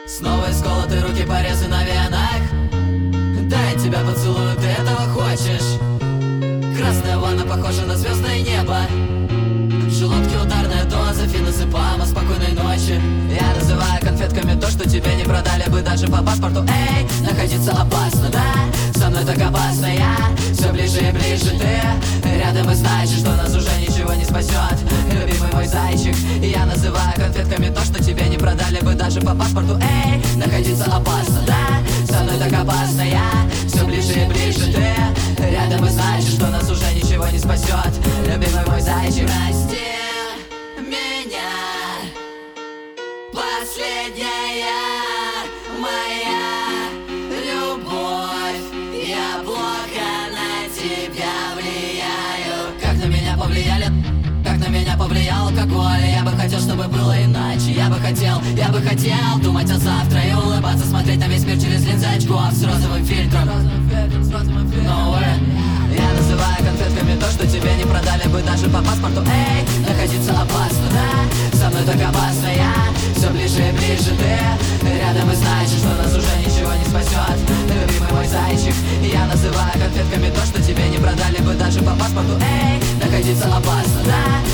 Снова исколоты руки, порезы на венах. Дай тебя поцелую, ты этого хочешь? Красная ванна похожа на звездное небо. В желудке ударная доза, феназепама, спокойной ночи. Я называю конфетками то, что тебе не продали бы даже по паспорту. Эй, находиться опасно, да? Со мной так опасно я. Все ближе и ближе ты рядом, и значит, что нас уже ничего не спасет. Любимый мой зайчик. Я называю конфетками то, что тебе не продали бы даже по паспорту. Эй, находиться опасно, да? Со мной так опасно я. Все ближе и ближе ты рядом, и значит, что нас уже ничего не спасет. Любимый мой зайчик. Прости меня, последняя моя любовь. Я плохо на тебя влияю. Как на меня повлияли, как на меня повлиял алкоголь. Я бы хотел, чтобы было иначе. Я бы хотел думать о завтра и улыбаться, смотреть на весь мир через линзы очков с розовым фильтром. No way. Я называю конфетками то, что тебе не продали бы даже по паспорту. Эй, находиться опасно, да? Со мной так опасно я. Все ближе и ближе ты рядом, и значит, что нас уже ничего не спасет. Любимый мой зайчик. Я называю конфетками то, что тебе не продали бы даже по паспорту. Эй, находиться опасно, да?